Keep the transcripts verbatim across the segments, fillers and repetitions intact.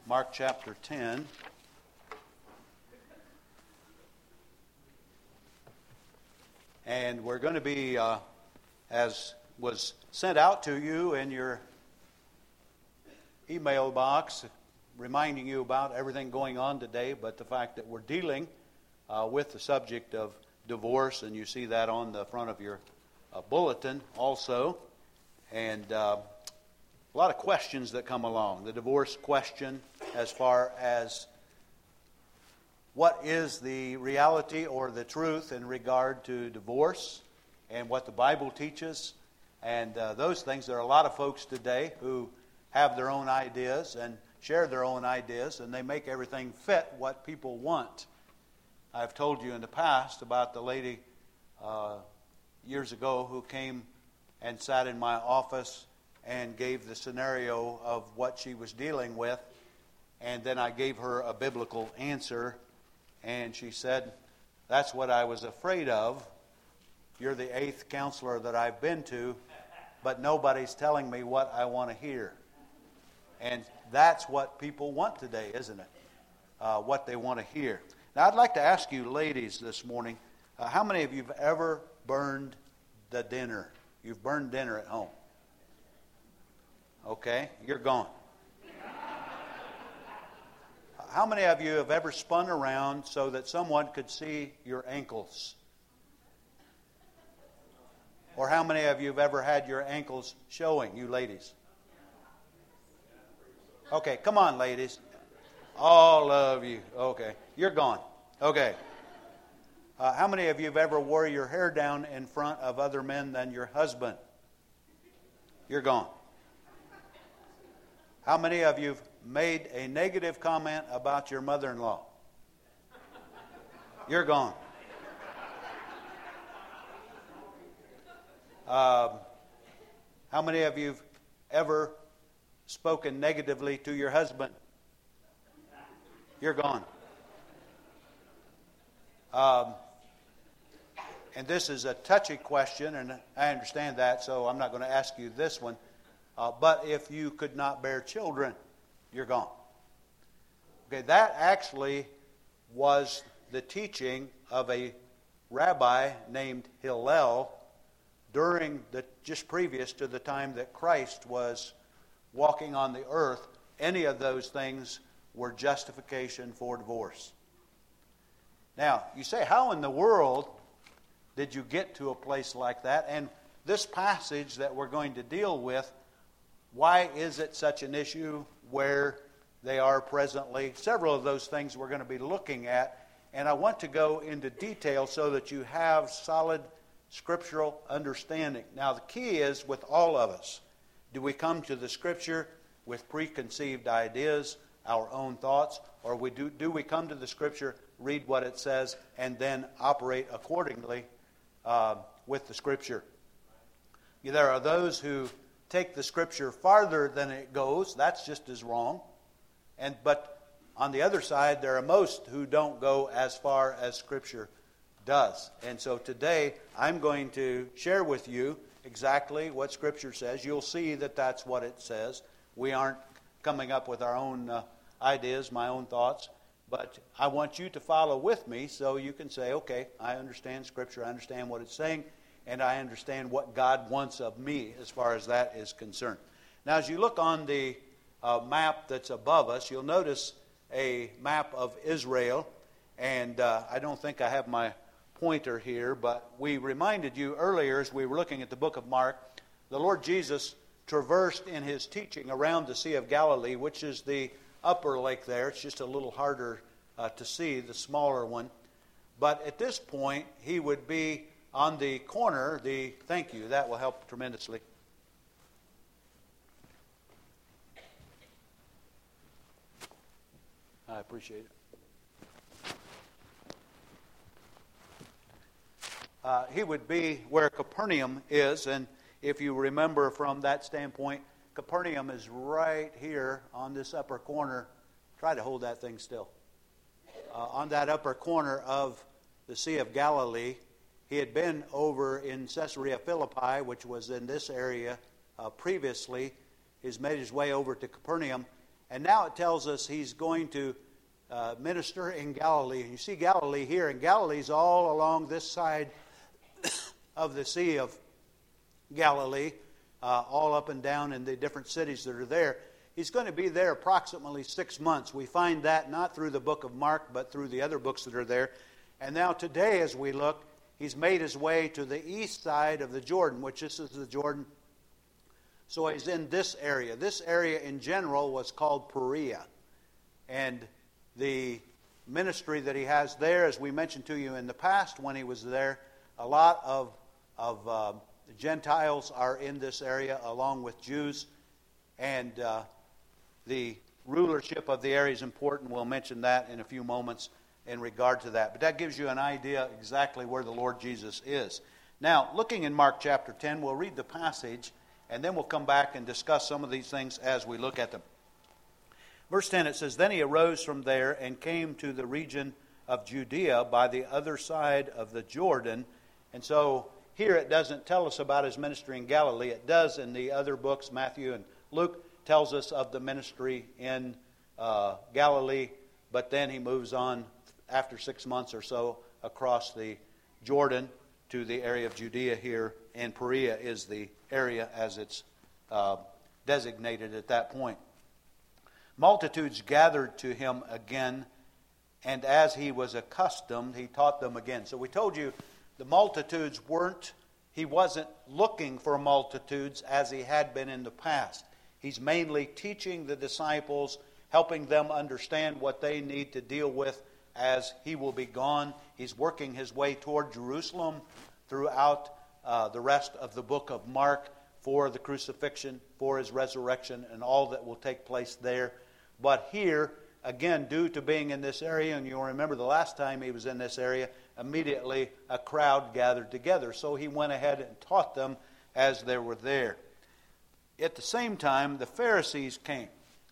Mark chapter ten. And we're going to be, uh, as was sent out to you in your email box, reminding you about everything going on today, but the fact that we're dealing uh, with the subject of divorce, and you see that on the front of your uh, bulletin also. And uh, a lot of questions that come along. The divorce question, as far as what is the reality or the truth in regard to divorce and what the Bible teaches, and uh, those things. There are a lot of folks today who have their own ideas and share their own ideas, and they make everything fit what people want. I've told you in the past about the lady uh, years ago who came and sat in my office and gave the scenario of what she was dealing with, and then I gave her a biblical answer, and she said, "That's what I was afraid of. You're the eighth counselor that I've been to, but nobody's telling me what I want to hear." And that's what people want today, isn't it? Uh, what they want to hear. Now, I'd like to ask you ladies this morning, uh, how many of you have ever burned the dinner? You've burned dinner at home. Okay, you're gone. How many of you have ever spun around so that someone could see your ankles? Or how many of you have ever had your ankles showing, you ladies? Okay, come on, ladies. All of you. Okay, you're gone. Okay. Uh, how many of you have ever wore your hair down in front of other men than your husband? You're gone. How many of you have made a negative comment about your mother-in-law? You're gone. Um, how many of you have ever spoken negatively to your husband? You're gone. Um, and this is a touchy question, and I understand that, so I'm not going to ask you this one. Uh, but if you could not bear children, you're gone. Okay, that actually was the teaching of a rabbi named Hillel during the just previous to the time that Christ was walking on the earth. Any of those things were justification for divorce. Now, you say, how in the world did you get to a place like that? And this passage that we're going to deal with, why is it such an issue where they are presently? Several of those things we're going to be looking at, and I want to go into detail so that you have solid scriptural understanding. Now, the key is with all of us, do we come to the Scripture with preconceived ideas, our own thoughts, or we do, do we come to the Scripture, read what it says, and then operate accordingly uh, with the Scripture? There are those who take the Scripture farther than it goes. That's just as wrong. And but on the other side, there are most who don't go as far as Scripture does. And so today, I'm going to share with you exactly what Scripture says. You'll see that that's what it says. We aren't coming up with our own uh, ideas, my own thoughts. But I want you to follow with me so you can say, okay, I understand Scripture, I understand what it's saying, and I understand what God wants of me as far as that is concerned. Now, as you look on the uh, map that's above us, you'll notice a map of Israel. And uh, I don't think I have my pointer here, but we reminded you earlier as we were looking at the book of Mark, the Lord Jesus traversed in his teaching around the Sea of Galilee, which is the upper lake there. It's just a little harder uh, to see, the smaller one. But at this point, he would be on the corner, the, thank you, that will help tremendously. I appreciate it. Uh, he would be where Capernaum is, and if you remember from that standpoint, Capernaum is right here on this upper corner. Try to hold that thing still. Uh, on that upper corner of the Sea of Galilee. He had been over in Caesarea Philippi, which was in this area uh, previously. He's made his way over to Capernaum, And now it tells us he's going to uh, minister in Galilee. And you see Galilee here, and Galilee's all along this side of the Sea of Galilee, uh, all up and down in the different cities that are there. He's going to be there approximately six months. We find that not through the book of Mark, but through the other books that are there. And now today, as we look, he's made his way to the east side of the Jordan, which this is the Jordan. So he's in this area. This area in general was called Perea. And the ministry that he has there, as we mentioned to you in the past when he was there, a lot of, of uh, Gentiles are in this area along with Jews. And uh, the rulership of the area is important. We'll mention that in a few moments in regard to that. But that gives you an idea exactly where the Lord Jesus is. Now, looking in Mark chapter ten, we'll read the passage, and then we'll come back and discuss some of these things as we look at them. Verse ten, it says, "Then he arose from there and came to the region of Judea by the other side of the Jordan." And so here it doesn't tell us about his ministry in Galilee. It does in the other books. Matthew and Luke tells us of the ministry in uh, Galilee, but then he moves on after six months or so across the Jordan to the area of Judea here, and Perea is the area as it's uh, designated at that point. Multitudes gathered to him again, and as he was accustomed, he taught them again. So we told you the multitudes weren't, he wasn't looking for multitudes as he had been in the past. He's mainly teaching the disciples, helping them understand what they need to deal with as he will be gone. He's working his way toward Jerusalem throughout uh, the rest of the book of Mark for the crucifixion, for his resurrection, and all that will take place there. But here, again, due to being in this area, and you'll remember the last time he was in this area, immediately a crowd gathered together. So he went ahead and taught them as they were there. At the same time, the Pharisees came.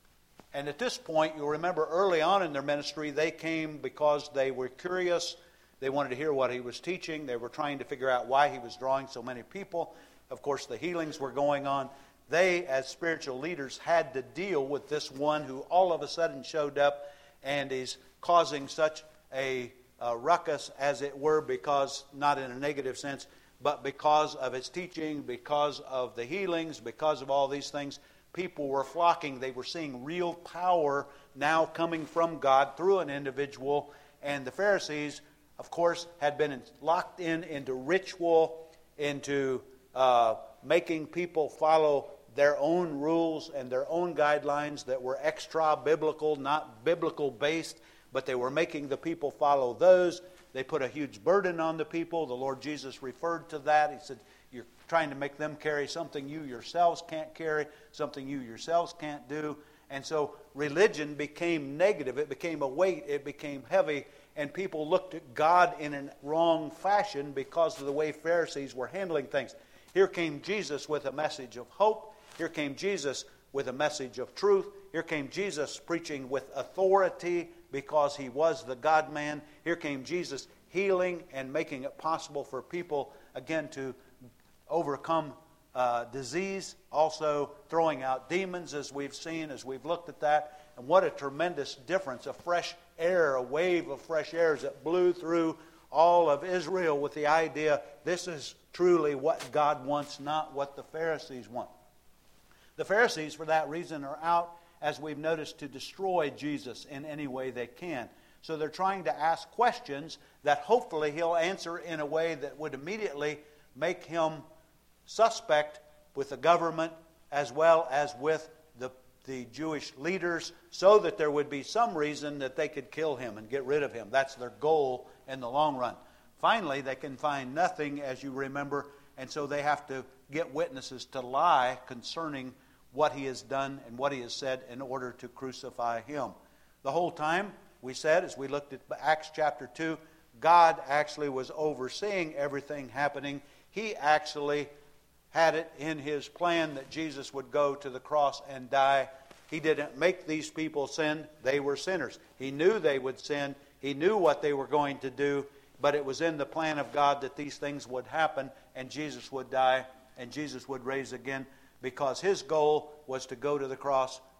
And at this point, you'll remember early on in their ministry, they came because they were curious. They wanted to hear what he was teaching. They were trying to figure out why he was drawing so many people. Of course, the healings were going on. They, as spiritual leaders, had to deal with this one who all of a sudden showed up and is causing such a, a ruckus, as it were, because, not in a negative sense, but because of his teaching, because of the healings, because of all these things. People were flocking. They were seeing real power now coming from God through an individual. And the Pharisees, of course, had been locked in into ritual, into uh, making people follow their own rules and their own guidelines that were extra-biblical, not biblical-based, but they were making the people follow those. They put a huge burden on the people. The Lord Jesus referred to that. He said, you're trying to make them carry something you yourselves can't carry, something you yourselves can't do. And so religion became negative. It became a weight. It became heavy. And people looked at God in a wrong fashion because of the way Pharisees were handling things. Here came Jesus with a message of hope. Here came Jesus with a message of truth. Here came Jesus preaching with authority because he was the God-man. Here came Jesus healing and making it possible for people, again, to overcome uh, disease, also throwing out demons, as we've seen, as we've looked at that. And what a tremendous difference, a fresh air, a wave of fresh air that blew through all of Israel with the idea, this is truly what God wants, not what the Pharisees want. The Pharisees, for that reason, are out, as we've noticed, to destroy Jesus in any way they can. So they're trying to ask questions that hopefully he'll answer in a way that would immediately make him suspect with the government as well as with the, the Jewish leaders, so that there would be some reason that they could kill him and get rid of him. That's their goal in the long run. Finally, they can find nothing, as you remember, and so they have to get witnesses to lie concerning what he has done and what he has said in order to crucify him. The whole time, we said, as we looked at Acts chapter two, God actually was overseeing everything happening. He actually had it in his plan that Jesus would go to the cross and die. He didn't make these people sin. They were sinners. He knew they would sin. He knew what they were going to do, but it was in the plan of God that these things would happen and Jesus would die and Jesus would rise again, because his goal was to go to the cross,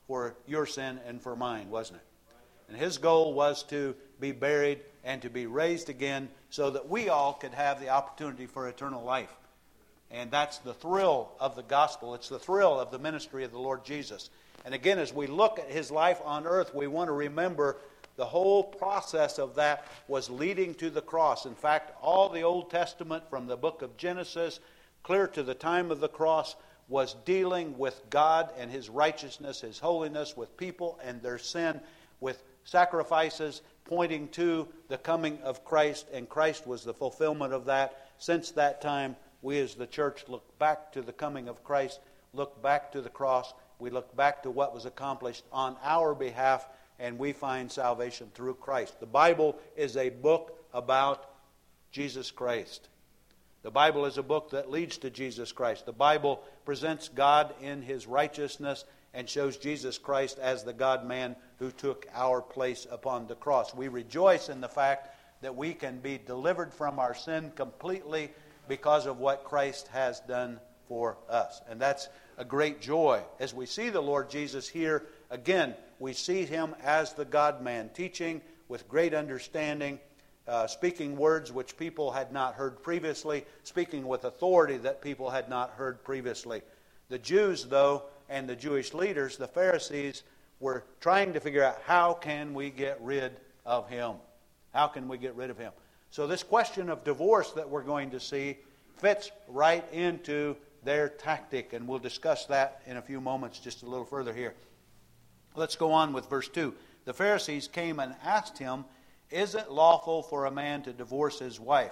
for your sin and for mine, wasn't it? And his goal was to be buried and to be raised again so that we all could have the opportunity for eternal life. And that's the thrill of the gospel. It's the thrill of the ministry of the Lord Jesus. And again, as we look at his life on earth, we want to remember the whole process of that was leading to the cross. In fact, all the Old Testament from the book of Genesis clear to the time of the cross was dealing with God and his righteousness, his holiness, with people and their sin, with sacrifices pointing to the coming of Christ, and Christ was the fulfillment of that. Since that time, we as the church look back to the coming of Christ, look back to the cross, we look back to what was accomplished on our behalf, and we find salvation through Christ. The Bible is a book about Jesus Christ. The Bible is a book that leads to Jesus Christ. The Bible presents God in his righteousness and shows Jesus Christ as the God-man who took our place upon the cross. We rejoice in the fact that we can be delivered from our sin completely because of what Christ has done for us. And that's a great joy. As we see the Lord Jesus here, again, we see him as the God-man, teaching with great understanding, uh, speaking words which people had not heard previously, speaking with authority that people had not heard previously. The Jews, though, and the Jewish leaders, the Pharisees, were trying to figure out, how can we get rid of him? How can we get rid of him? So this question of divorce that we're going to see fits right into their tactic, and we'll discuss that in a few moments just a little further here. Let's go on with verse two. The Pharisees came and asked him, is it lawful for a man to divorce his wife?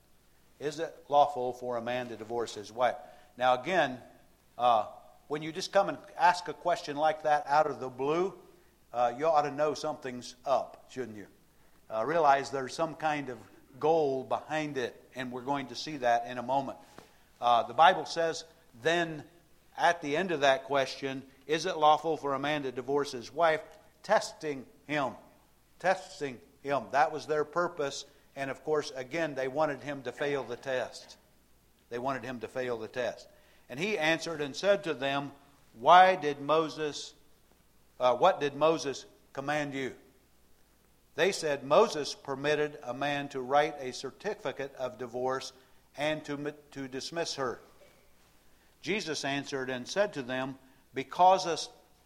Is it lawful for a man to divorce his wife? Now again, uh, when you just come and ask a question like that out of the blue, uh, you ought to know something's up, shouldn't you? Uh, realize there's some kind of goal behind it, and we're going to see that in a moment. Uh, the Bible says, then at the end of that question, is it lawful for a man to divorce his wife? Testing him. Testing him. That was their purpose. And of course, again, they wanted him to fail the test. They wanted him to fail the test. And he answered and said to them, why did Moses, uh, what did Moses command you? They said, Moses permitted a man to write a certificate of divorce and to, to dismiss her. Jesus answered and said to them, because of,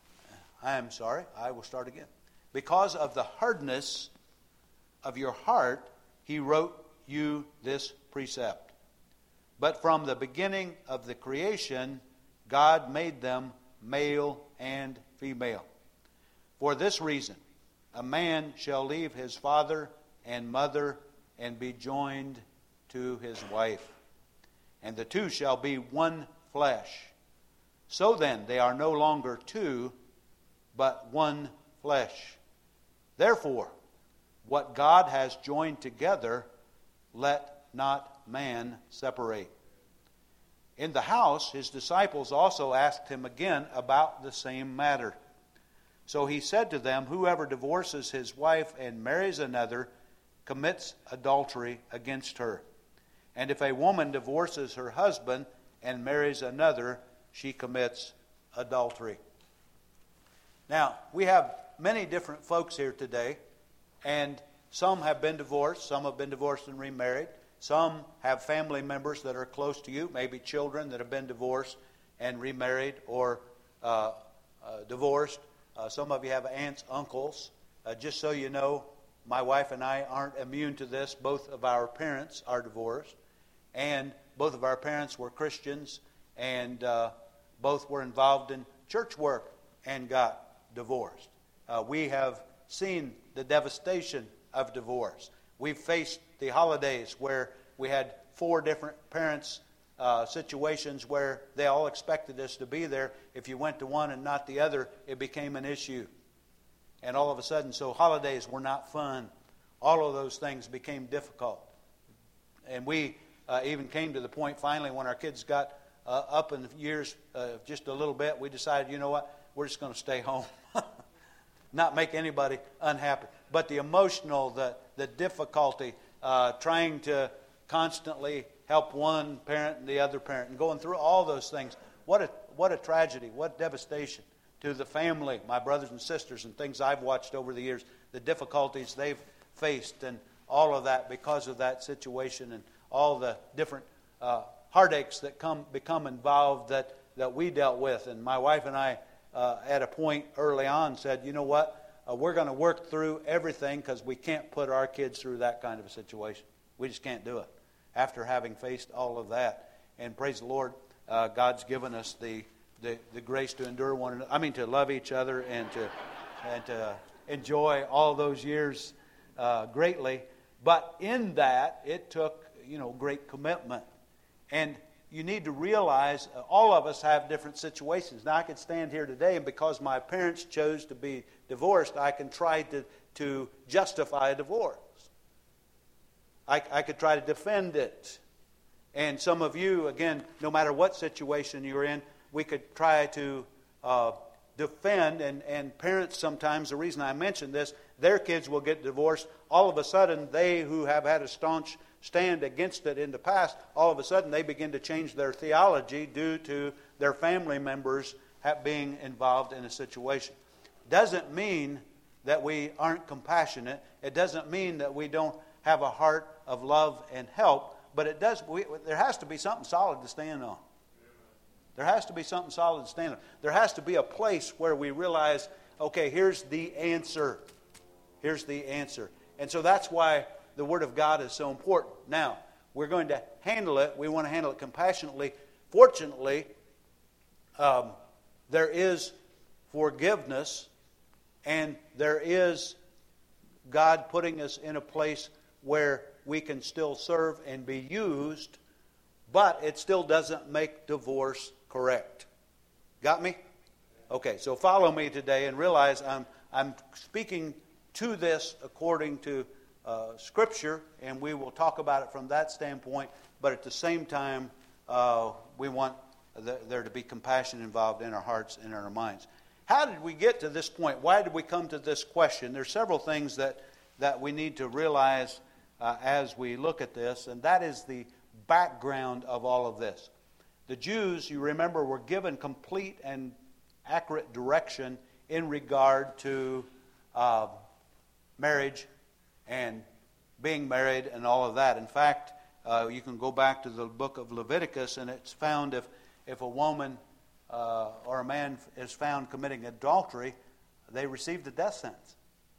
I am sorry, I will start again. Because of the hardness of your heart, he wrote you this precept. But from the beginning of the creation, God made them male and female. For this reason, a man shall leave his father and mother and be joined to his wife, and the two shall be one flesh. So then, they are no longer two, but one flesh. Therefore, what God has joined together, let not man separate. In the house, his disciples also asked him again about the same matter. So he said to them, whoever divorces his wife and marries another commits adultery against her. And if a woman divorces her husband and marries another, she commits adultery. Now, we have many different folks here today, and some have been divorced, some have been divorced and remarried. Some have family members that are close to you, maybe children that have been divorced and remarried or uh, uh, divorced. Uh, some of you have aunts, uncles. Uh, just so you know, my wife and I aren't immune to this. Both of our parents are divorced, and both of our parents were Christians, and uh, both were involved in church work and got divorced. Uh, we have seen the devastation of divorce. We've faced the holidays where we had four different parents, uh, situations where they all expected us to be there. If you went to one and not the other, it became an issue. And all of a sudden, so holidays were not fun. All of those things became difficult. And we uh, even came to the point finally when our kids got uh, up in years uh, just a little bit, we decided, you know what, we're just going to stay home. Not make anybody unhappy. But the emotional, the, the difficulty, uh, trying to constantly help one parent and the other parent, and going through all those things. What a what a tragedy, what devastation to the family, my brothers and sisters, and things I've watched over the years, the difficulties they've faced and all of that because of that situation and all the different uh, heartaches that come become involved that, that we dealt with. And my wife and I, uh, at a point early on, said, you know what, uh, we're going to work through everything because we can't put our kids through that kind of a situation. We just can't do it after having faced all of that. And praise the Lord, uh, God's given us the, the, the grace to endure one another. I mean, to love each other and to and to enjoy all those years uh, greatly. But in that, it took, you know, great commitment. And you need to realize uh, all of us have different situations. Now, I could stand here today, and because my parents chose to be divorced, I can try to, to justify a divorce. I, I could try to defend it. And some of you, again, no matter what situation you're in, we could try to uh, defend. And, and parents sometimes, the reason I mention this, their kids will get divorced. All of a sudden, they who have had a staunch stand against it in the past, all of a sudden they begin to change their theology due to their family members being involved in a situation. Doesn't mean that we aren't compassionate. It doesn't mean that we don't have a heart of love and help. But it does. We, there has to be something solid to stand on. There has to be something solid to stand on. There has to be a place where we realize, okay, here's the answer. Here's the answer. And so that's why the Word of God is so important. Now, we're going to handle it. We want to handle it compassionately. Fortunately, um, there is forgiveness, and there is God putting us in a place where we can still serve and be used, but it still doesn't make divorce correct. Got me? Okay, so follow me today and realize I'm I'm speaking to this according to uh, Scripture, and we will talk about it from that standpoint, but at the same time, uh, we want the, there to be compassion involved in our hearts and in our minds. How did we get to this point? Why did we come to this question? There's several things that, that we need to realize Uh, as we look at this, and that is the background of all of this. The Jews, you remember, were given complete and accurate direction in regard to uh, marriage and being married and all of that. In fact, uh, you can go back to the book of Leviticus, and it's found if, if a woman uh, or a man is found committing adultery, they receive the death sentence.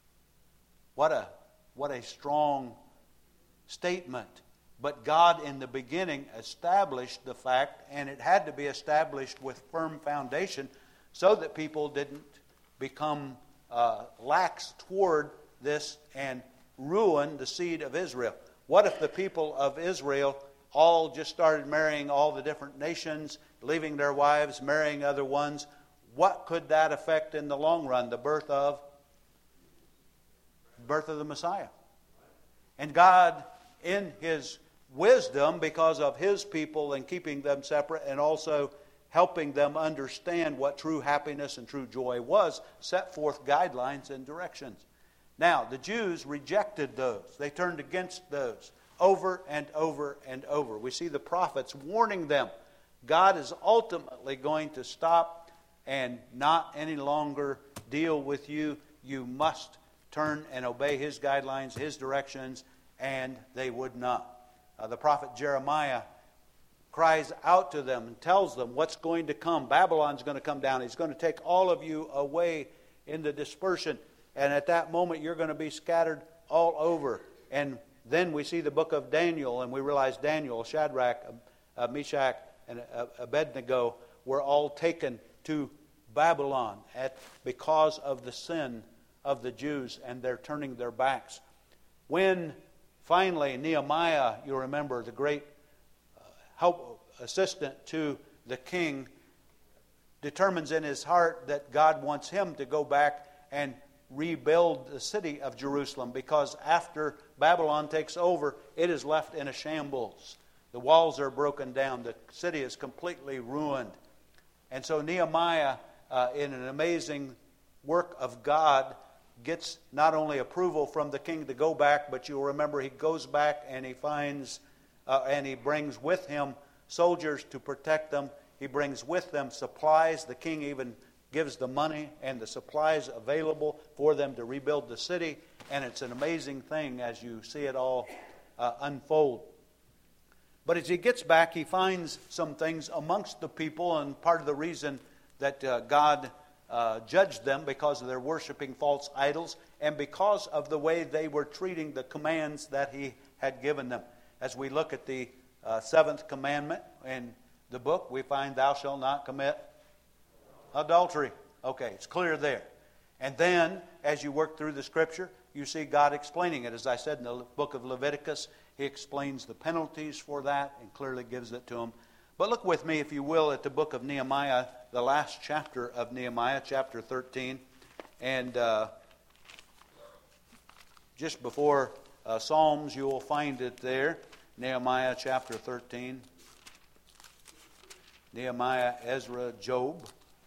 What a what a strong statement. But God in the beginning established the fact, and it had to be established with firm foundation so that people didn't become uh, lax toward this and ruin the seed of Israel. What if the people of Israel all just started marrying all the different nations, leaving their wives, marrying other ones? What could that affect in the long run? The birth of birth of the Messiah. And God, in His wisdom, because of His people and keeping them separate and also helping them understand what true happiness and true joy was, set forth guidelines and directions. Now, the Jews rejected those. They turned against those over and over and over. We see the prophets warning them. God is ultimately going to stop and not any longer deal with you. You must turn and obey His guidelines, His directions, and they would not. Uh, the prophet Jeremiah cries out to them and tells them what's going to come. Babylon's going to come down. He's going to take all of you away in the dispersion. And at that moment, you're going to be scattered all over. And then we see the book of Daniel, and we realize Daniel, Shadrach, uh, Meshach, and uh, Abednego were all taken to Babylon at because of the sin of the Jews, and they're turning their backs. When finally Nehemiah, you remember, the great uh, help assistant to the king, determines in his heart that God wants him to go back and rebuild the city of Jerusalem, because after Babylon takes over, it is left in a shambles. The walls are broken down. The city is completely ruined. And so Nehemiah, uh, in an amazing work of God, gets not only approval from the king to go back, but you'll remember he goes back and he finds uh, and he brings with him soldiers to protect them. He brings with them supplies. The king even gives the money and the supplies available for them to rebuild the city. And it's an amazing thing as you see it all uh, unfold. But as he gets back, he finds some things amongst the people, and part of the reason that uh, God uh, judged them because of their worshiping false idols and because of the way they were treating the commands that he had given them. As we look at the uh, seventh commandment in the book, we find thou shalt not commit adultery. Okay, it's clear there. And then, as you work through the Scripture, you see God explaining it. As I said in the book of Leviticus, he explains the penalties for that and clearly gives it to them. But look with me, if you will, at the book of Nehemiah, the last chapter of Nehemiah, chapter thirteen. And uh, just before uh, Psalms, you will find it there. Nehemiah chapter thirteen. Nehemiah, Ezra, Job.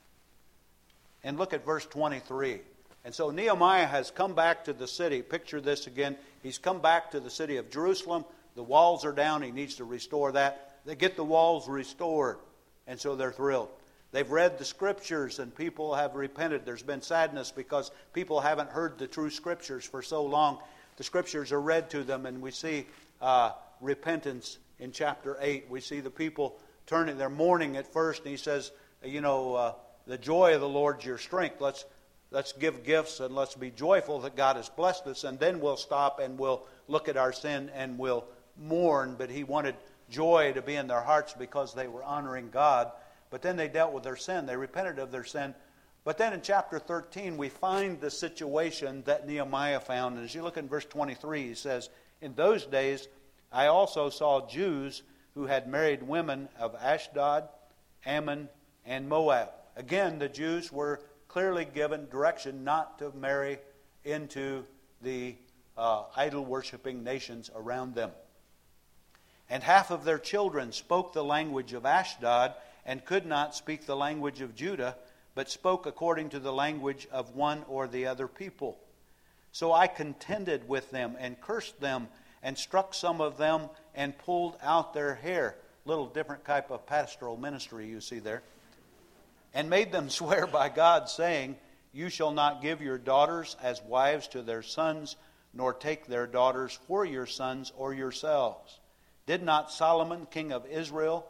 And look at verse twenty-three. And so Nehemiah has come back to the city. Picture this again. He's come back to the city of Jerusalem. The walls are down. He needs to restore that. They get the walls restored. And so they're thrilled. They've read the Scriptures and people have repented. There's been sadness because people haven't heard the true Scriptures for so long. The Scriptures are read to them, and we see uh, repentance in chapter eight. We see the people turning. They're mourning at first, and he says, you know, uh, the joy of the Lord's your strength. Let's Let's give gifts and let's be joyful that God has blessed us, and then we'll stop and we'll look at our sin and we'll mourn. But he wanted joy to be in their hearts because they were honoring God. But then they dealt with their sin. They repented of their sin. But then in chapter thirteen, we find the situation that Nehemiah found. And as you look in verse twenty-three, he says, in those days I also saw Jews who had married women of Ashdod, Ammon, and Moab. Again, the Jews were clearly given direction not to marry into the uh, idol-worshipping nations around them. And half of their children spoke the language of Ashdod and could not speak the language of Judah, but spoke according to the language of one or the other people. So I contended with them and cursed them and struck some of them and pulled out their hair. Little different type of pastoral ministry you see there. And made them swear by God, saying, you shall not give your daughters as wives to their sons, nor take their daughters for your sons or yourselves. Did not Solomon, king of Israel,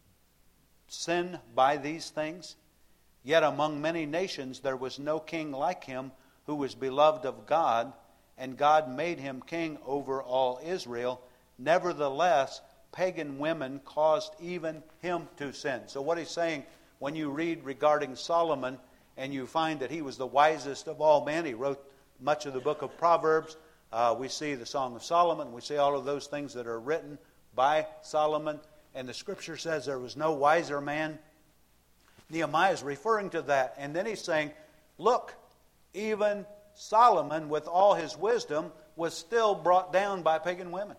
sin by these things? Yet among many nations there was no king like him, who was beloved of God, and God made him king over all Israel. Nevertheless, pagan women caused even him to sin. So what he's saying, when you read regarding Solomon and you find that he was the wisest of all men, he wrote much of the book of Proverbs. Uh, we see the Song of Solomon. We see all of those things that are written by Solomon. And the Scripture says there was no wiser man. Nehemiah is referring to that. And then he's saying, look, even Solomon, with all his wisdom, was still brought down by pagan women.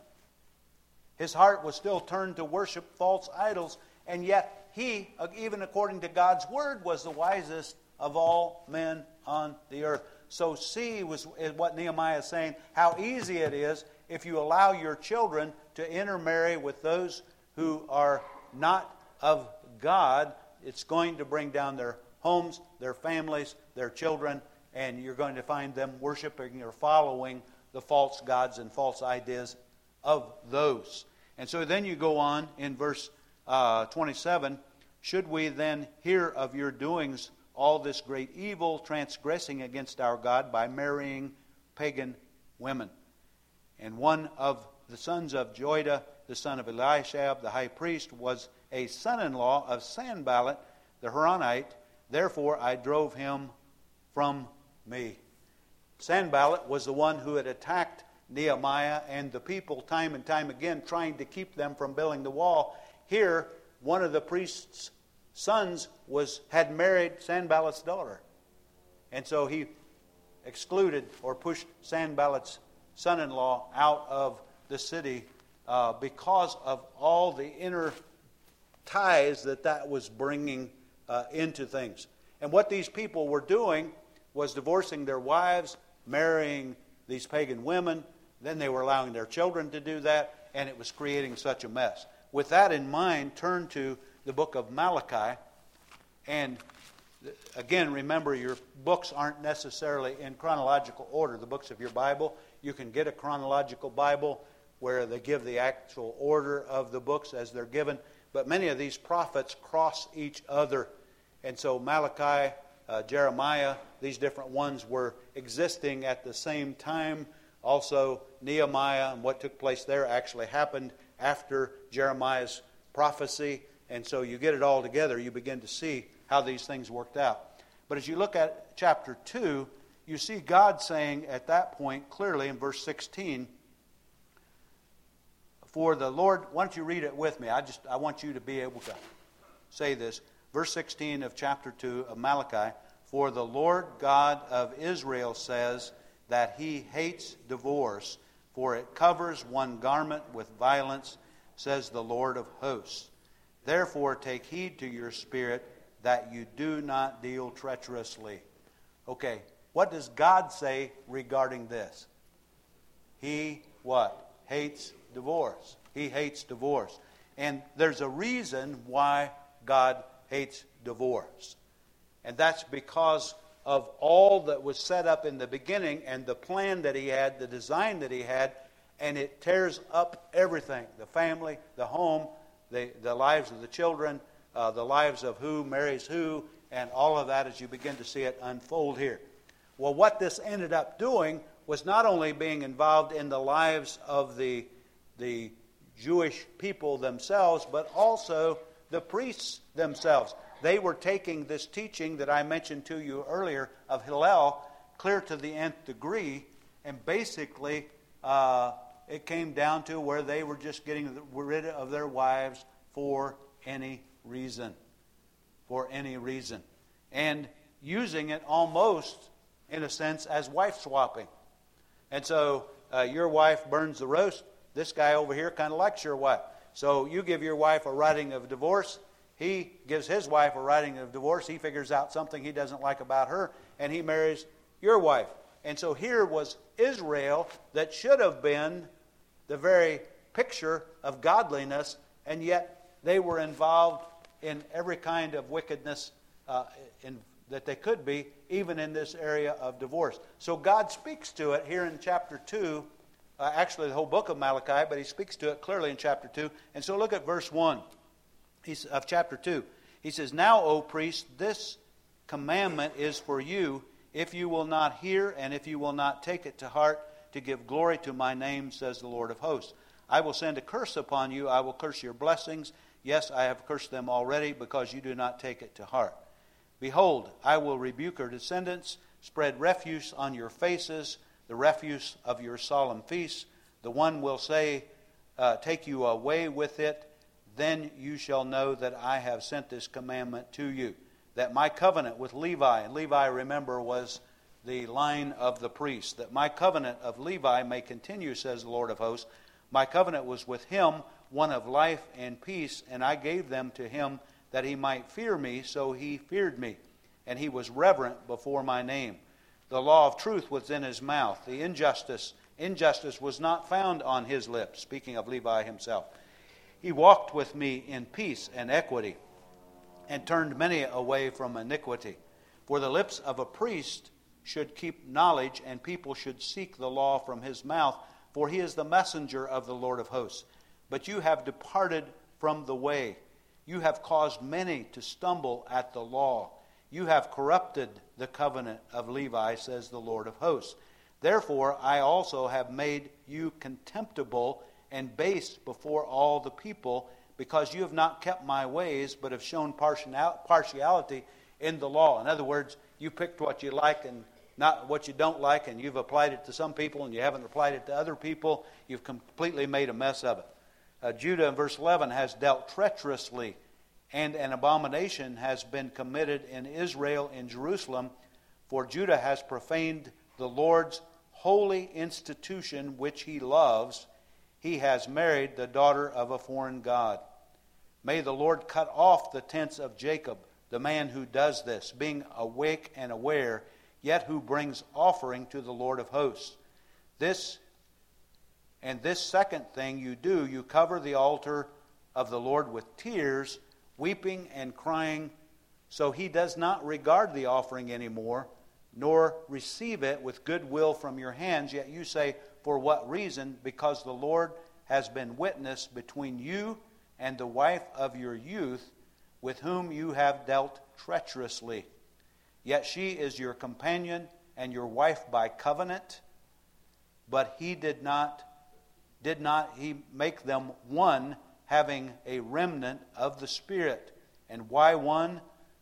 His heart was still turned to worship false idols. And yet he, even according to God's word, was the wisest of all men on the earth. So see was what Nehemiah is saying, how easy it is if you allow your children to intermarry with those who are not of God. It's going to bring down their homes, their families, their children, and you're going to find them worshiping or following the false gods and false ideas of those. And so then you go on in verse Uh, twenty-seven, should we then hear of your doings all this great evil, transgressing against our God by marrying pagan women? And one of the sons of Joiada, the son of Eliashab, the high priest, was a son-in-law of Sanballat, the Horonite. Therefore I drove him from me. Sanballat was the one who had attacked Nehemiah and the people time and time again, trying to keep them from building the wall. Here, one of the priest's sons was had married Sanballat's daughter. And so he excluded or pushed Sanballat's son-in-law out of the city uh, because of all the inner ties that that was bringing uh, into things. And what these people were doing was divorcing their wives, marrying these pagan women. Then they were allowing their children to do that, and it was creating such a mess. With that in mind, turn to the book of Malachi. And again, remember, your books aren't necessarily in chronological order. The books of your Bible, you can get a chronological Bible where they give the actual order of the books as they're given. But many of these prophets cross each other. And so Malachi, uh, Jeremiah, these different ones were existing at the same time. Also, Nehemiah and what took place there actually happened after Jeremiah's prophecy. And so you get it all together, you begin to see how these things worked out. But as you look at chapter two, you see God saying at that point clearly in verse sixteen, for the Lord, why don't you read it with me? I just I want you to be able to say this. Verse sixteen of chapter two of Malachi, for the Lord God of Israel says that he hates divorce, for it covers one garment with violence, says the Lord of hosts. Therefore take heed to your spirit that you do not deal treacherously. Okay, what does God say regarding this? He, what? Hates divorce. He hates divorce. And there's a reason why God hates divorce. And that's because of all that was set up in the beginning and the plan that he had, the design that he had, and it tears up everything. The family, the home, the, the lives of the children, uh, the lives of who marries who, and all of that as you begin to see it unfold here. Well, what this ended up doing was not only being involved in the lives of the, the Jewish people themselves, but also the priests themselves. They were taking this teaching that I mentioned to you earlier of Hillel clear to the nth degree, and basically uh, it came down to where they were just getting rid of their wives for any reason. For any reason. And using it almost, in a sense, as wife swapping. And so uh, your wife burns the roast. This guy over here kind of likes your wife. So you give your wife a writing of divorce. He gives his wife a writing of divorce. He figures out something he doesn't like about her, and he marries your wife. And so here was Israel that should have been the very picture of godliness, and yet they were involved in every kind of wickedness uh, in, that they could be, even in this area of divorce. So God speaks to it here in chapter two, uh, actually the whole book of Malachi, but he speaks to it clearly in chapter two. And so look at verse one He's, of chapter two. He says, now, O priest, this commandment is for you, if you will not hear and if you will not take it to heart to give glory to my name, says the Lord of hosts. I will send a curse upon you. I will curse your blessings. Yes, I have cursed them already because you do not take it to heart. Behold, I will rebuke your descendants, spread refuse on your faces, the refuse of your solemn feasts. The one will say, uh, take you away with it. Then you shall know that I have sent this commandment to you, that my covenant with Levi, and Levi, remember, was the line of the priest, that my covenant of Levi may continue, says the Lord of hosts. My covenant was with him, one of life and peace, and I gave them to him that he might fear me, so he feared me, and he was reverent before my name. The law of truth was in his mouth. The injustice, injustice was not found on his lips, speaking of Levi himself. He walked with me in peace and equity, and turned many away from iniquity. For the lips of a priest should keep knowledge, and people should seek the law from his mouth, for he is the messenger of the Lord of hosts. But you have departed from the way. You have caused many to stumble at the law. You have corrupted the covenant of Levi, says the Lord of hosts. Therefore I also have made you contemptible and base before all the people, because you have not kept my ways, but have shown partiality in the law. In other words, you picked what you like and not what you don't like, and you've applied it to some people, and you haven't applied it to other people. You've completely made a mess of it. Uh, Judah, in verse eleven, has dealt treacherously, and an abomination has been committed in Israel, in Jerusalem, for Judah has profaned the Lord's holy institution which he loves. He has married the daughter of a foreign god. May the Lord cut off the tents of Jacob, the man who does this, being awake and aware, yet who brings offering to the Lord of hosts. This and this second thing you do, you cover the altar of the Lord with tears, weeping and crying So he does not regard the offering anymore, nor receive it with good will from your hands. Yet you say, for what reason? Because the Lord has been witness between you and the wife of your youth, with whom you have dealt treacherously. Yet she is your companion and your wife by covenant. But he did not, did not he make them one, having a remnant of the Spirit. And why one?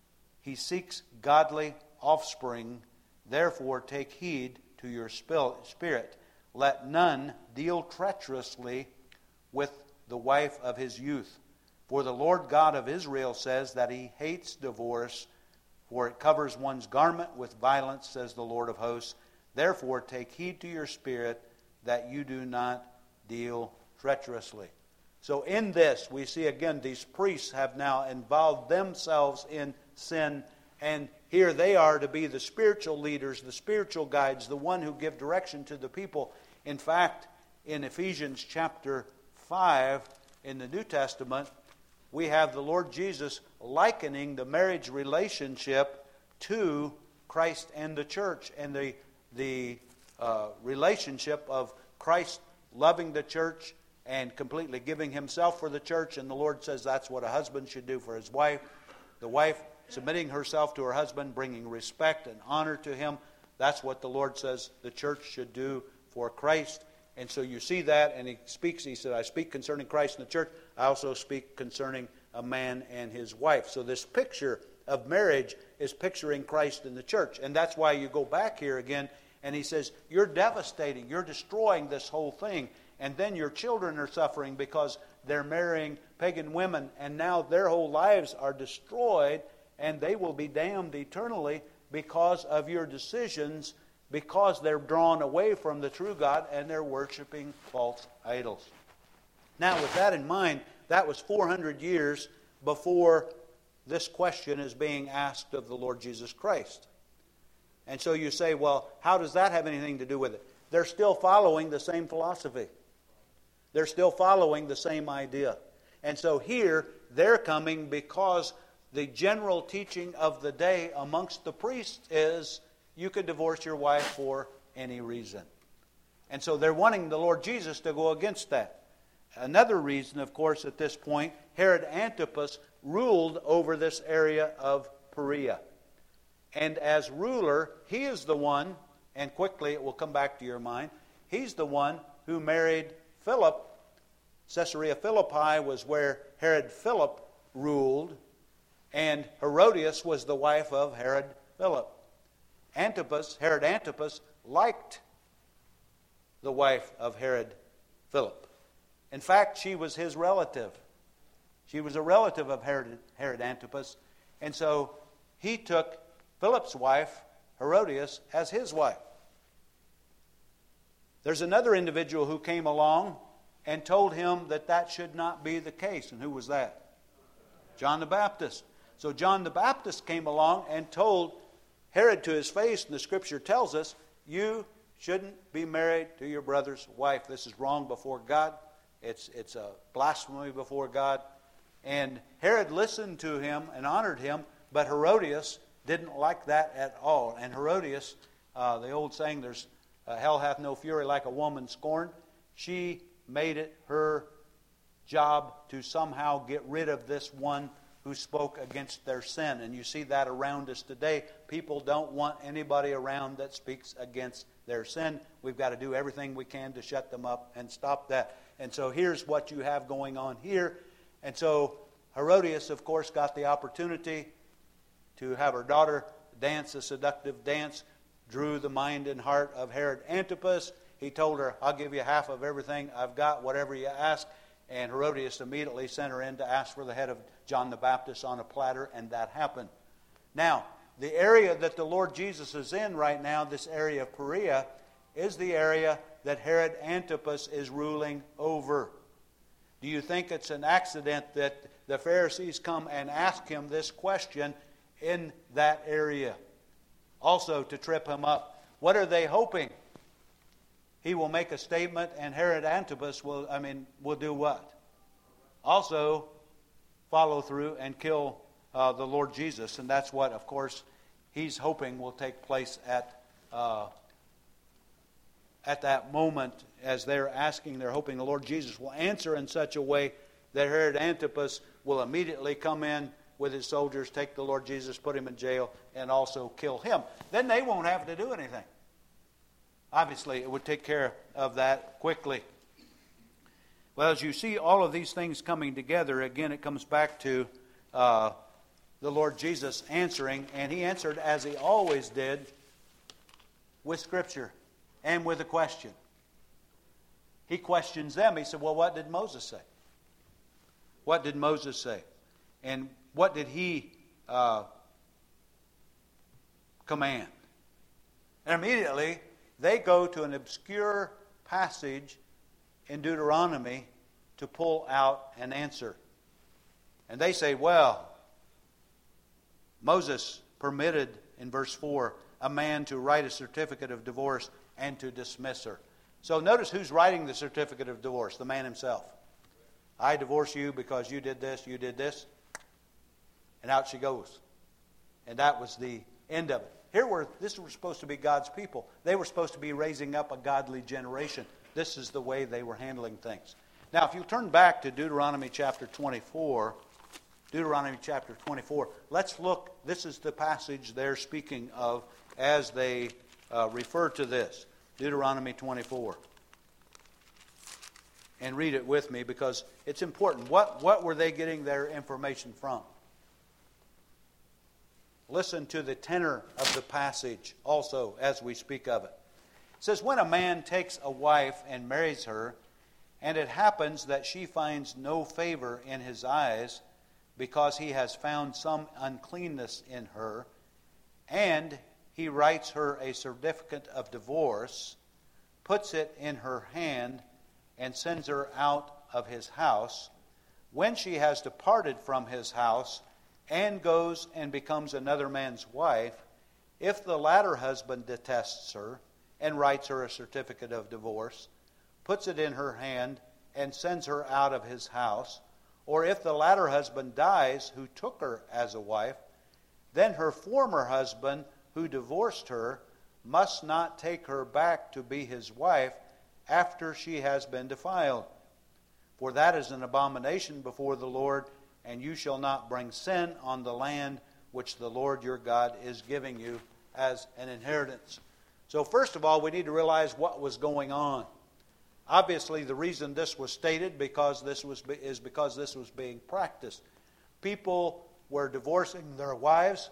He seeks godly offspring. Therefore take heed to your spirit. Let none deal treacherously with the wife of his youth. For the Lord God of Israel says that he hates divorce, for it covers one's garment with violence, says the Lord of hosts. Therefore take heed to your spirit, that you do not deal treacherously. So in this, we see again, these priests have now involved themselves in sin, and here they are to be the spiritual leaders, the spiritual guides, the one who give direction to the people. In fact, in Ephesians chapter five, in the New Testament, we have the Lord Jesus likening the marriage relationship to Christ and the church, and the, the uh, relationship of Christ loving the church and completely giving himself for the church. And the Lord says that's what a husband should do for his wife. The wife submitting herself to her husband, bringing respect and honor to him. That's what the Lord says the church should do for Christ. And so you see that, and he speaks, he said, I speak concerning Christ and the church. I also speak concerning a man and his wife. So this picture of marriage is picturing Christ and the church. And that's why you go back here again, and he says, you're devastating, you're destroying this whole thing. And then your children are suffering because they're marrying pagan women, and now their whole lives are destroyed, and they will be damned eternally because of your decisions, because they're drawn away from the true God and they're worshiping false idols. Now, with that in mind, that was four hundred years before this question is being asked of the Lord Jesus Christ. And so you say, well, how does that have anything to do with it? They're still following the same philosophy. They're still following the same idea. And so here, they're coming because the general teaching of the day amongst the priests is you could divorce your wife for any reason. And so they're wanting the Lord Jesus to go against that. Another reason, of course, at this point, Herod Antipas ruled over this area of Perea. And as ruler, he is the one, and quickly it will come back to your mind, he's the one who married Philip. Caesarea Philippi was where Herod Philip ruled, and Herodias was the wife of Herod Philip. Antipas, Herod Antipas, liked the wife of Herod Philip. In fact, she was his relative. She was a relative of Herod, Herod Antipas, and so he took Philip's wife, Herodias, as his wife. There's another individual who came along and told him that that should not be the case. And who was that? John the Baptist. So John the Baptist came along and told Herod to his face, and the Scripture tells us, you shouldn't be married to your brother's wife. This is wrong before God. It's, it's a blasphemy before God. And Herod listened to him and honored him, but Herodias didn't like that at all. And Herodias, uh, the old saying, there's uh, hell hath no fury like a woman scorned. She made it her job to somehow get rid of this one who spoke against their sin. And you see that around us today. People don't want anybody around that speaks against their sin. We've got to do everything we can to shut them up and stop that. And so here's what you have going on here. And so Herodias, of course, got the opportunity to have her daughter dance a seductive dance, drew the mind and heart of Herod Antipas. He told her, I'll give you half of everything I've got, whatever you ask. And Herodias immediately sent her in to ask for the head of John the Baptist on a platter, and that happened. Now, the area that the Lord Jesus is in right now, this area of Perea, is the area that Herod Antipas is ruling over. Do you think it's an accident that the Pharisees come and ask him this question in that area? Also to trip him up. What are they hoping? He will make a statement, and Herod Antipas will, I mean, will do what? Also follow through and kill uh, the Lord Jesus. And that's what, of course, he's hoping will take place at uh, at that moment as they're asking. They're hoping the Lord Jesus will answer in such a way that Herod Antipas will immediately come in with his soldiers, take the Lord Jesus, put him in jail, and also kill him. Then they won't have to do anything. Obviously, it would take care of that quickly. Well, as you see all of these things coming together, again, it comes back to uh, the Lord Jesus answering, and he answered as he always did, with Scripture and with a question. He questions them. He said, well, what did Moses say? What did Moses say? And what did he uh, command? And immediately, they go to an obscure passage in Deuteronomy to pull out an answer. And they say, well, Moses permitted, in verse four, a man to write a certificate of divorce and to dismiss her. So notice who's writing the certificate of divorce, the man himself. I divorce you because you did this, you did this. And out she goes. And that was the end of it. Here were, this was supposed to be God's people. They were supposed to be raising up a godly generation. This is the way they were handling things. Now, if you turn back to Deuteronomy chapter twenty-four, Deuteronomy chapter twenty-four, let's look. This is the passage they're speaking of as they uh, refer to this. Deuteronomy twenty-four. And read it with me because it's important. What, what were they getting their information from? Listen to the tenor of the passage also as we speak of it. It says, when a man takes a wife and marries her, and it happens that she finds no favor in his eyes because he has found some uncleanness in her, and he writes her a certificate of divorce, puts it in her hand, and sends her out of his house, when she has departed from his house and goes and becomes another man's wife, if the latter husband detests her and writes her a certificate of divorce, puts it in her hand, and sends her out of his house, or if the latter husband dies who took her as a wife, then her former husband who divorced her must not take her back to be his wife after she has been defiled. For that is an abomination before the Lord, and you shall not bring sin on the land which the Lord your God is giving you as an inheritance. So first of all, we need to realize what was going on. Obviously, the reason this was stated because this was is because this was being practiced. People were divorcing their wives.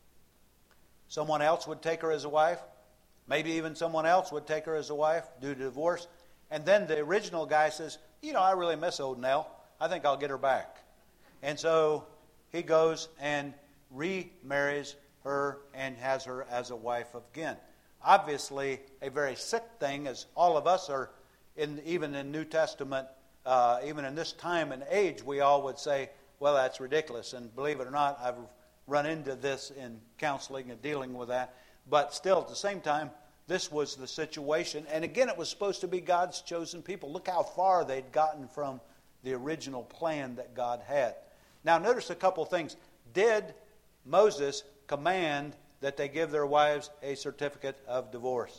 Someone else would take her as a wife. Maybe even someone else would take her as a wife due to divorce. And then the original guy says, you know, I really miss old Nell. I think I'll get her back. And so he goes and remarries her and has her as a wife again. Obviously, a very sick thing, as all of us are, in even in New Testament, uh, even in this time and age, we all would say, well, that's ridiculous. And believe it or not, I've run into this in counseling and dealing with that. But still, at the same time, this was the situation. And again, it was supposed to be God's chosen people. Look how far they'd gotten from the original plan that God had. Now, notice a couple things. Did Moses command that they give their wives a certificate of divorce?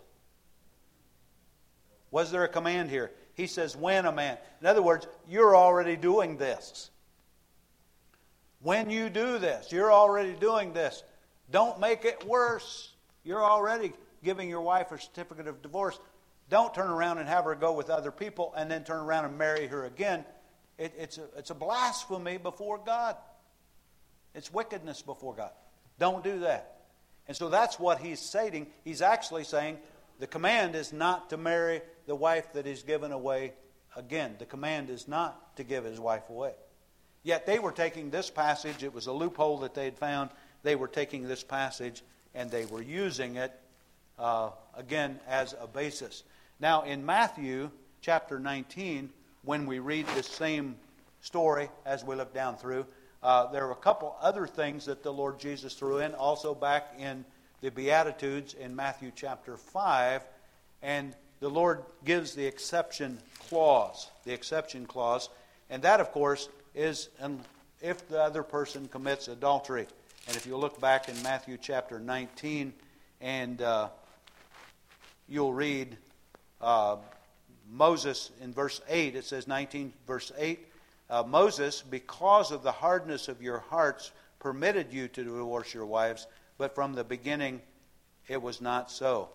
Was there a command here? He says, when a man. In other words, you're already doing this. When you do this, you're already doing this. Don't make it worse. You're already giving your wife a certificate of divorce. Don't turn around and have her go with other people and then turn around and marry her again. It, it's, a, it's a blasphemy before God. It's wickedness before God. Don't do that. And so that's what he's stating. He's actually saying the command is not to marry the wife that is given away again. The command is not to give his wife away. Yet they were taking this passage. It was a loophole that they had found. They were taking this passage and they were using it, uh, again, as a basis. Now, in Matthew chapter nineteen, when we read this same story as we look down through, uh, there are a couple other things that the Lord Jesus threw in, also back in the Beatitudes in Matthew chapter five, and the Lord gives the exception clause, the exception clause, and that, of course, is an, if the other person commits adultery. And if you look back in Matthew chapter nineteen, and uh, you'll read uh, Moses in verse eight, it says nineteen verse eight, uh, Moses, because of the hardness of your hearts, permitted you to divorce your wives, but from the beginning it was not so.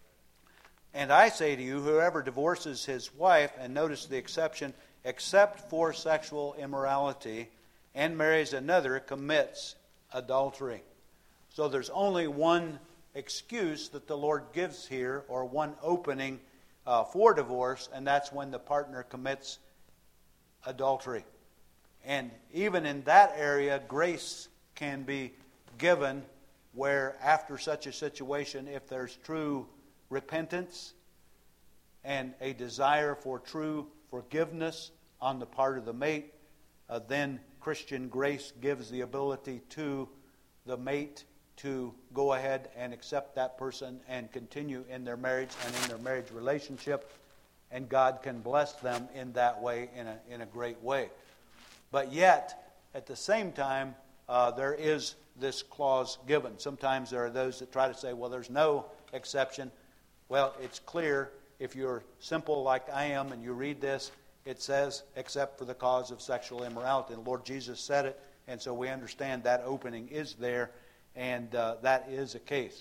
And I say to you, whoever divorces his wife, and notice the exception, except for sexual immorality, and marries another, commits adultery. So there's only one excuse that the Lord gives here, or one opening uh, for divorce, and that's when the partner commits adultery. And even in that area, grace can be given, where after such a situation, if there's true repentance and a desire for true forgiveness on the part of the mate, uh, then Christian grace gives the ability to the mate to go ahead and accept that person and continue in their marriage and in their marriage relationship, and God can bless them in that way, in a, in a great way. But yet, at the same time, uh, there is this clause given. Sometimes there are those that try to say, well, there's no exception. Well, it's clear, if you're simple like I am and you read this, it says, except for the cause of sexual immorality. And the Lord Jesus said it, and so we understand that opening is there, and uh, that is a case.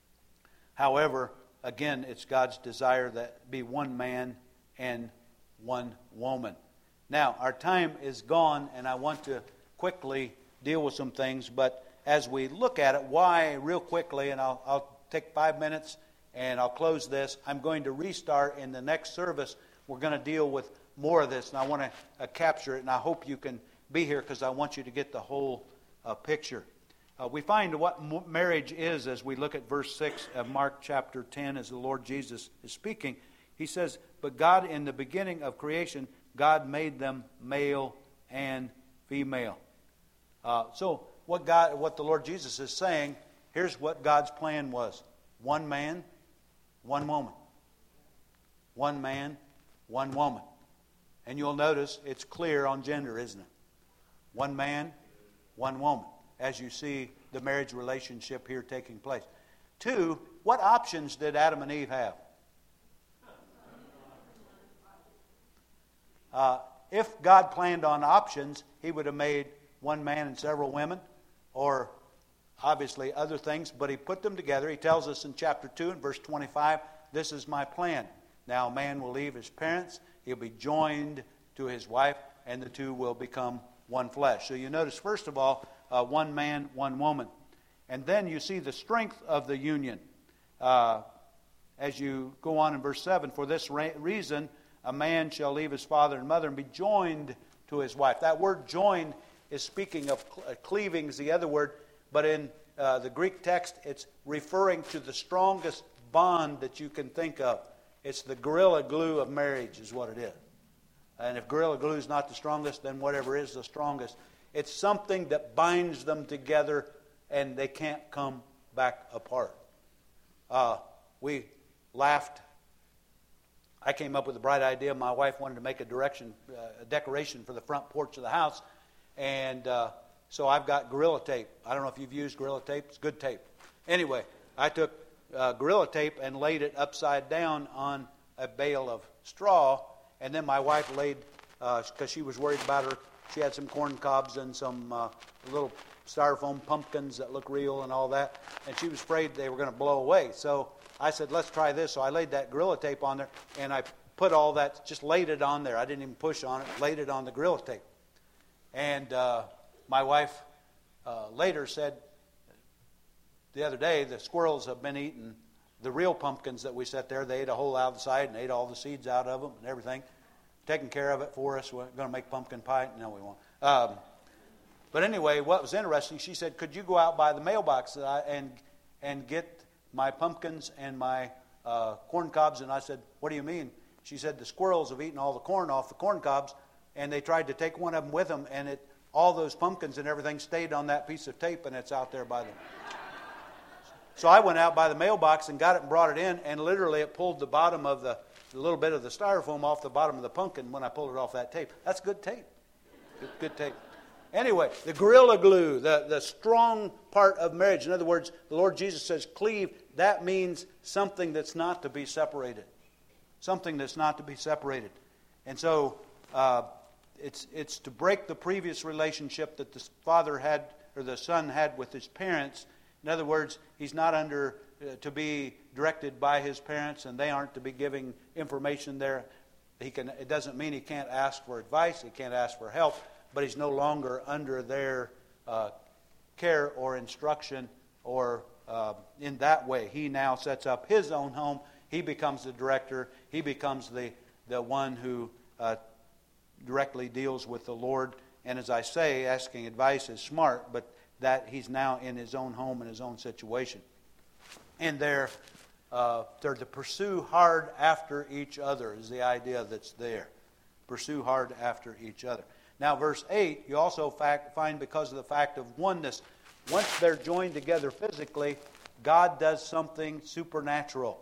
However, again, it's God's desire that be one man and one woman. Now, our time is gone, and I want to quickly deal with some things, but as we look at it, why, real quickly, and I'll, I'll take five minutes and I'll close this. I'm going to restart in the next service. We're going to deal with more of this, and I want to uh, capture it, and I hope you can be here because I want you to get the whole uh, picture. Uh, we find what m- marriage is as we look at verse six of Mark chapter ten as the Lord Jesus is speaking. He says, but God in the beginning of creation, God made them male and female. Uh, so what God, what the Lord Jesus is saying, here's what God's plan was. One man, one woman. One man, one woman. And you'll notice it's clear on gender, isn't it? One man, one woman, as you see the marriage relationship here taking place. Two, what options did Adam and Eve have? Uh, if God planned on options, He would have made one man and several women, or obviously other things, but He put them together. He tells us in chapter two and verse twenty-five, this is my plan. Now a man will leave his parents, he'll be joined to his wife, and the two will become one flesh. So you notice, first of all, uh, one man, one woman. And then you see the strength of the union. Uh, as you go on in verse seven, for this ra- reason, a man shall leave his father and mother and be joined to his wife. That word joined is speaking of cle- cleaving is the other word, but in uh, the Greek text, it's referring to the strongest bond that you can think of. It's the gorilla glue of marriage is what it is. And if gorilla glue is not the strongest, then whatever is the strongest. It's something that binds them together and they can't come back apart. Uh, we laughed. I came up with a bright idea. My wife wanted to make a direction, uh, a decoration for the front porch of the house. And uh, so I've got Gorilla Tape. I don't know if you've used Gorilla Tape. It's good tape. Anyway, I took uh, Gorilla Tape and laid it upside down on a bale of straw. And then my wife laid, because uh, she was worried about her, she had some corn cobs and some uh, little styrofoam pumpkins that look real and all that. And she was afraid they were going to blow away. So I said, let's try this. So I laid that Gorilla Tape on there, and I put all that, just laid it on there. I didn't even push on it, laid it on the Gorilla Tape. And uh, my wife uh, later said, the other day, the squirrels have been eating the real pumpkins that we set there. They ate a hole out of the side and ate all the seeds out of them and everything. Taking care of it for us. We're going to make pumpkin pie. No, we won't. Um, but anyway, what was interesting, she said, could you go out by the mailbox that I, and and get my pumpkins and my uh, corn cobs? And I said, what do you mean? She said, the squirrels have eaten all the corn off the corn cobs, and they tried to take one of them with them, and it all those pumpkins and everything stayed on that piece of tape, and it's out there by them. So I went out by the mailbox and got it and brought it in, and literally it pulled the bottom of the, the little bit of the styrofoam off the bottom of the pumpkin when I pulled it off that tape. That's good tape. Good, good tape. Anyway, the gorilla glue, the, the strong part of marriage. In other words, the Lord Jesus says cleave. That means something that's not to be separated. Something that's not to be separated. And so uh, it's it's to break the previous relationship that the father had, or the son had with his parents. In other words, he's not under uh, to be directed by his parents, and they aren't to be giving information there. He can. It doesn't mean he can't ask for advice. He can't ask for help. But he's no longer under their uh, care or instruction or uh, in that way. He now sets up his own home. He becomes the director. He becomes the, the one who uh, directly deals with the Lord. And as I say, asking advice is smart, but that he's now in his own home and his own situation. And they're, uh, they're to pursue hard after each other is the idea that's there. Pursue hard after each other. Now, verse eight, you also fact, find because of the fact of oneness. Once they're joined together physically, God does something supernatural.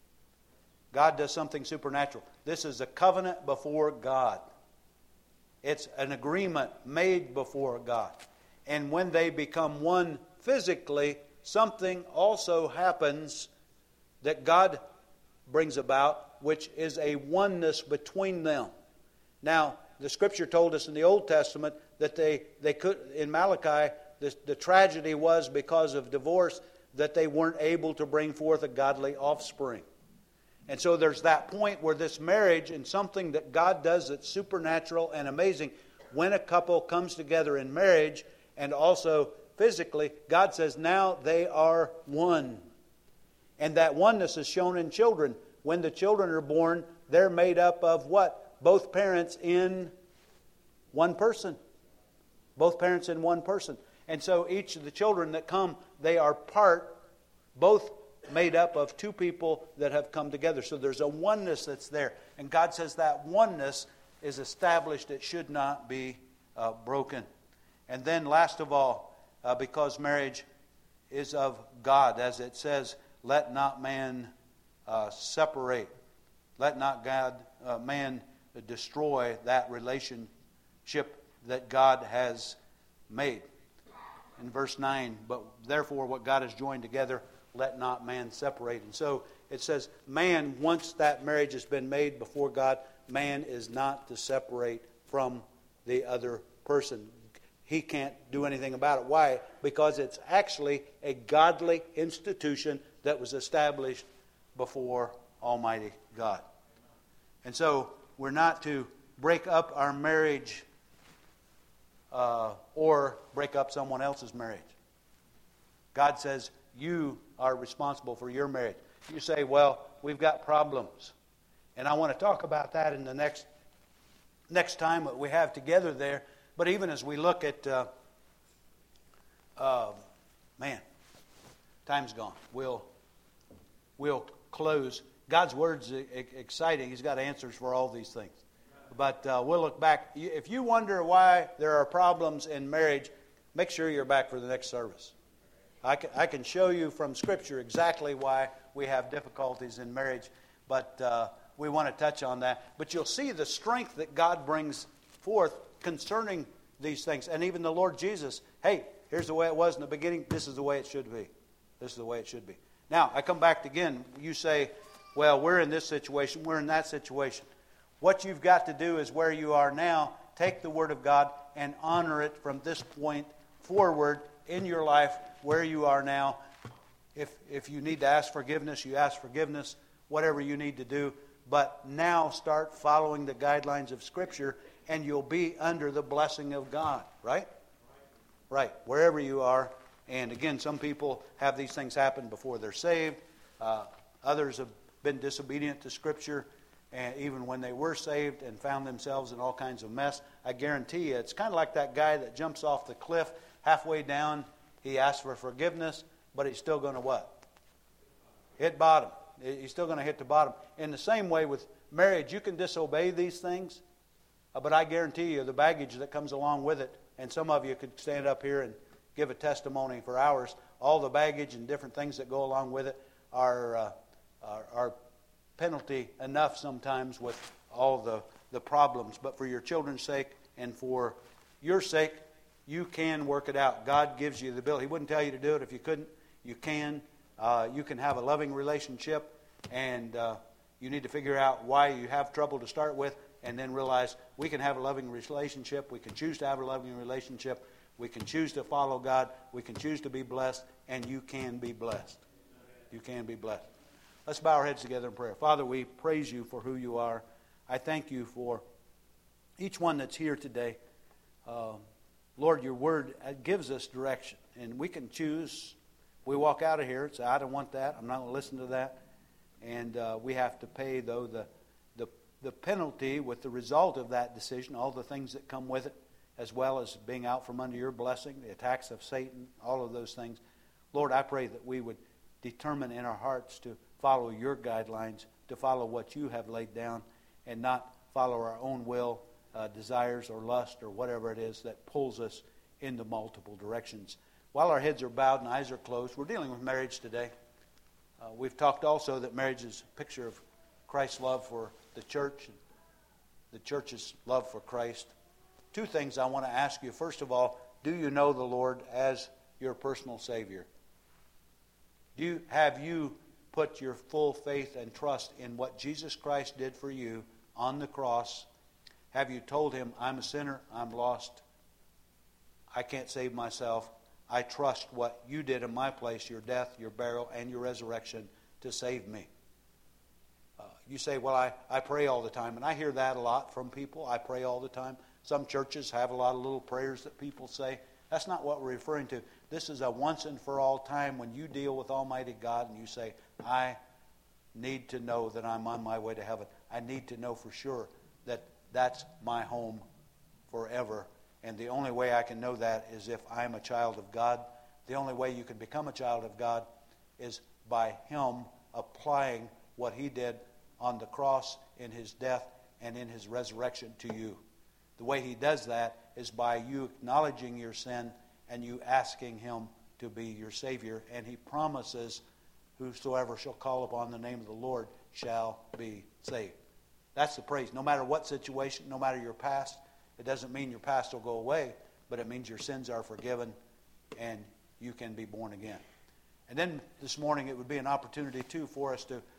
God does something supernatural. This is a covenant before God. It's an agreement made before God. And when they become one physically, something also happens that God brings about, which is a oneness between them. Now, the Scripture told us in the Old Testament that they, they could, in Malachi, the, the tragedy was because of divorce that they weren't able to bring forth a godly offspring. And so there's that point where this marriage and something that God does that's supernatural and amazing, when a couple comes together in marriage and also physically, God says now they are one. And that oneness is shown in children. When the children are born, they're made up of what? Both parents in one person. Both parents in one person. And so each of the children that come, they are part, both made up of two people that have come together. So there's a oneness that's there. And God says that oneness is established. It should not be uh, broken. And then last of all, uh, because marriage is of God, as it says, let not man uh, separate. Let not God, uh, man destroy that relationship that God has made. In verse nine, but therefore what God has joined together, let not man separate. And so it says, man, once that marriage has been made before God, man is not to separate from the other person. He can't do anything about it. Why? Because it's actually a godly institution that was established before Almighty God. And so we're not to break up our marriage uh, or break up someone else's marriage. God says you are responsible for your marriage. You say, well, we've got problems. And I want to talk about that in the next next time that we have together there. But even as we look at, uh, uh, man, time's gone. We'll, we'll close. God's Word's exciting. He's got answers for all these things. But uh, we'll look back. If you wonder why there are problems in marriage, make sure you're back for the next service. I can, I can show you from Scripture exactly why we have difficulties in marriage, but uh, we want to touch on that. But you'll see the strength that God brings forth concerning these things. And even the Lord Jesus, hey, here's the way it was in the beginning. This is the way it should be. This is the way it should be. Now, I come back again. You say, well, we're in this situation, we're in that situation. What you've got to do is where you are now, take the Word of God and honor it from this point forward in your life where you are now. If if you need to ask forgiveness, you ask forgiveness, whatever you need to do. But now start following the guidelines of Scripture and you'll be under the blessing of God, right? Right, wherever you are. And again, some people have these things happen before they're saved. Uh, others have been disobedient to Scripture, and even when they were saved and found themselves in all kinds of mess. I guarantee you, it's kind of like that guy that jumps off the cliff halfway down. He asks for forgiveness, but he's still going to what? Hit bottom. He's still going to hit the bottom. In the same way with marriage, you can disobey these things, but I guarantee you the baggage that comes along with it, and some of you could stand up here and give a testimony for hours, all the baggage and different things that go along with it are uh, are, are penalty enough sometimes with all the, the problems. But for your children's sake and for your sake, You can work it out. God gives you the ability. He wouldn't tell you to do it if you couldn't. You can. Uh, you can have a loving relationship, and uh, you need to figure out why you have trouble to start with, and then realize we can have a loving relationship. We can choose to have a loving relationship. We can choose to follow God. We can choose to be blessed, and you can be blessed. You can be blessed. Let's bow our heads together in prayer. Father, we praise you for who you are. I thank you for each one that's here today. Uh, Lord, your word gives us direction, and we can choose. We walk out of here and say, I don't want that. I'm not going to listen to that. And uh, we have to pay, though, the, the, the penalty with the result of that decision, all the things that come with it, as well as being out from under your blessing, the attacks of Satan, all of those things. Lord, I pray that we would determine in our hearts to follow your guidelines, to follow what you have laid down, and not follow our own will, uh, desires, or lust, or whatever it is that pulls us into multiple directions. While our heads are bowed and eyes are closed, we're dealing with marriage today. Uh, we've talked also that marriage is a picture of Christ's love for the church, and the church's love for Christ. Two things I want to ask you. First of all, do you know the Lord as your personal Savior? Do you, have you put your full faith and trust in what Jesus Christ did for you on the cross? Have you told him, I'm a sinner, I'm lost, I can't save myself. I trust what you did in my place, your death, your burial, and your resurrection to save me. Uh, you say, well, I, I pray all the time. And I hear that a lot from people. I pray all the time. Some churches have a lot of little prayers that people say. That's not what we're referring to. This is a once and for all time when you deal with Almighty God and you say, I need to know that I'm on my way to heaven. I need to know for sure that that's my home forever. And the only way I can know that is if I'm a child of God. The only way you can become a child of God is by him applying what he did on the cross in his death and in his resurrection to you. The way he does that is by you acknowledging your sin and you asking him to be your Savior. And he promises, whosoever shall call upon the name of the Lord shall be saved. That's the praise. No matter what situation, no matter your past, it doesn't mean your past will go away, but it means your sins are forgiven and you can be born again. And then this morning it would be an opportunity too for us to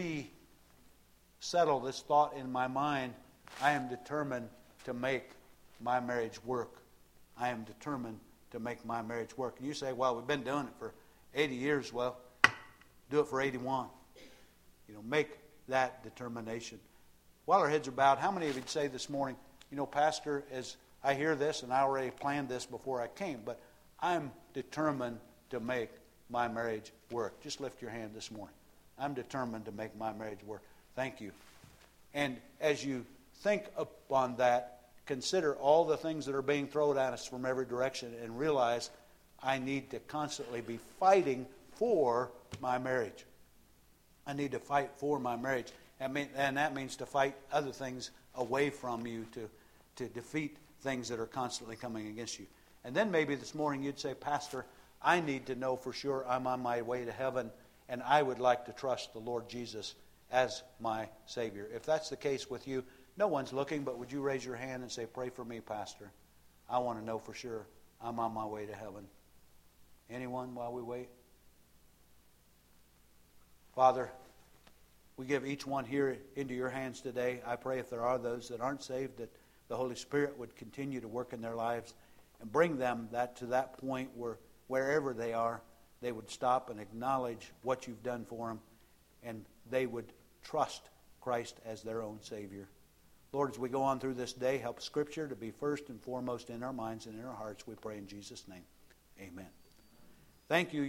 resettle this thought in my mind. I am determined to make my marriage work. I am determined to make my marriage work. And you say, well, we've been doing it for eighty years. Well, do it for eighty-one. You know, make that determination. While our heads are bowed, how many of you would say this morning, you know, Pastor, as I hear this, and I already planned this before I came, but I'm determined to make my marriage work. Just lift your hand this morning. I'm determined to make my marriage work. Thank you. And as you think upon that, consider all the things that are being thrown at us from every direction and realize I need to constantly be fighting for my marriage. I need to fight for my marriage. I mean, and that means to fight other things away from you, to, to defeat things that are constantly coming against you. And then maybe this morning you'd say, Pastor, I need to know for sure I'm on my way to heaven, and I would like to trust the Lord Jesus as my Savior. If that's the case with you, no one's looking, but would you raise your hand and say, pray for me, Pastor? I want to know for sure I'm on my way to heaven. Anyone while we wait? Father, we give each one here into your hands today. I pray if there are those that aren't saved, that the Holy Spirit would continue to work in their lives and bring them that to that point where wherever they are, they would stop and acknowledge what you've done for them, and they would trust Christ as their own Savior. Lord, as we go on through this day, help Scripture to be first and foremost in our minds and in our hearts. We pray in Jesus' name. Amen. Thank you.